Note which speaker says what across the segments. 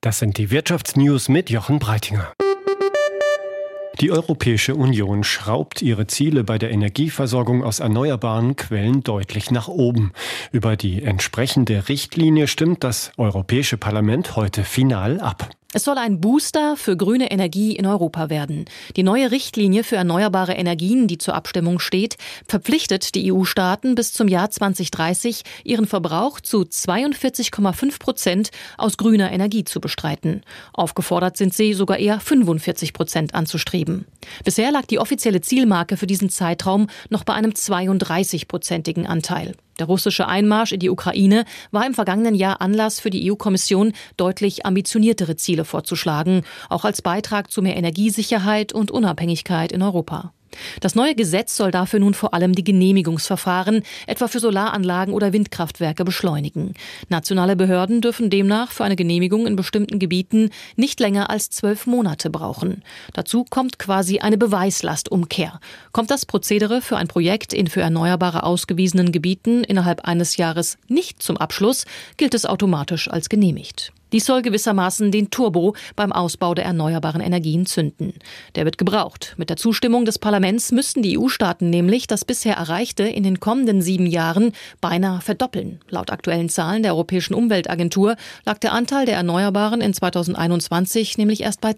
Speaker 1: Das sind die Wirtschaftsnews mit Jochen Breitinger. Die Europäische Union schraubt ihre Ziele bei der Energieversorgung aus erneuerbaren Quellen deutlich nach oben. Über die entsprechende Richtlinie stimmt das Europäische Parlament heute final ab.
Speaker 2: Es soll ein Booster für grüne Energie in Europa werden. Die neue Richtlinie für erneuerbare Energien, die zur Abstimmung steht, verpflichtet die EU-Staaten bis zum Jahr 2030, ihren Verbrauch zu 42,5% aus grüner Energie zu bestreiten. Aufgefordert sind sie, sogar eher 45% anzustreben. Bisher lag die offizielle Zielmarke für diesen Zeitraum noch bei einem 32%igen Anteil. Der russische Einmarsch in die Ukraine war im vergangenen Jahr Anlass für die EU-Kommission, deutlich ambitioniertere Ziele vorzuschlagen, auch als Beitrag zu mehr Energiesicherheit und Unabhängigkeit in Europa. Das neue Gesetz soll dafür nun vor allem die Genehmigungsverfahren, etwa für Solaranlagen oder Windkraftwerke, beschleunigen. Nationale Behörden dürfen demnach für eine Genehmigung in bestimmten Gebieten nicht länger als 12 Monate brauchen. Dazu kommt quasi eine Beweislastumkehr. Kommt das Prozedere für ein Projekt in für Erneuerbare ausgewiesenen Gebieten innerhalb eines Jahres nicht zum Abschluss, gilt es automatisch als genehmigt. Dies soll gewissermaßen den Turbo beim Ausbau der erneuerbaren Energien zünden. Der wird gebraucht. Mit der Zustimmung des Parlaments müssten die EU-Staaten nämlich das bisher Erreichte in den kommenden 7 Jahren beinahe verdoppeln. Laut aktuellen Zahlen der Europäischen Umweltagentur lag der Anteil der Erneuerbaren in 2021 nämlich erst bei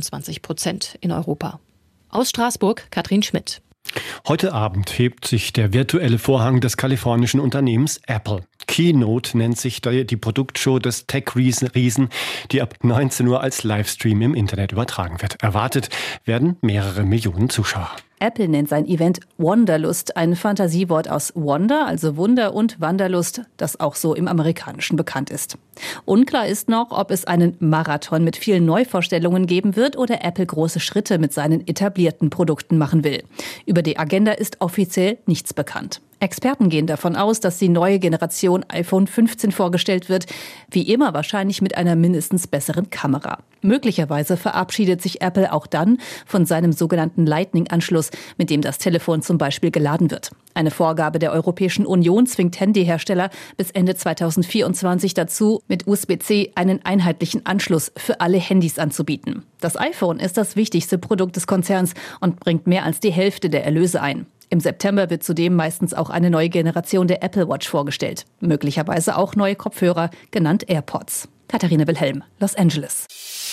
Speaker 2: 22% in Europa. Aus Straßburg, Katrin Schmidt.
Speaker 1: Heute Abend hebt sich der virtuelle Vorhang des kalifornischen Unternehmens Apple. Keynote nennt sich die Produktshow des Tech-Riesen, die ab 19 Uhr als Livestream im Internet übertragen wird. Erwartet werden mehrere Millionen Zuschauer.
Speaker 3: Apple nennt sein Event Wanderlust, ein Fantasiewort aus Wonder, also Wunder, und Wanderlust, das auch so im Amerikanischen bekannt ist. Unklar ist noch, ob es einen Marathon mit vielen Neuvorstellungen geben wird oder Apple große Schritte mit seinen etablierten Produkten machen will. Über die Agenda ist offiziell nichts bekannt. Experten gehen davon aus, dass die neue Generation iPhone 15 vorgestellt wird, wie immer wahrscheinlich mit einer mindestens besseren Kamera. Möglicherweise verabschiedet sich Apple auch dann von seinem sogenannten Lightning-Anschluss, mit dem das Telefon zum Beispiel geladen wird. Eine Vorgabe der Europäischen Union zwingt Handyhersteller bis Ende 2024 dazu, mit USB-C einen einheitlichen Anschluss für alle Handys anzubieten. Das iPhone ist das wichtigste Produkt des Konzerns und bringt mehr als die Hälfte der Erlöse ein. Im September wird zudem meistens auch eine neue Generation der Apple Watch vorgestellt. Möglicherweise auch neue Kopfhörer, genannt AirPods. Katharina Wilhelm, Los Angeles.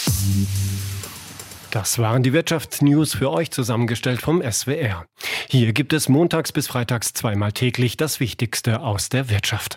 Speaker 1: Das waren die Wirtschaftsnews für euch zusammengestellt vom SWR. Hier gibt es montags bis freitags zweimal täglich das Wichtigste aus der Wirtschaft.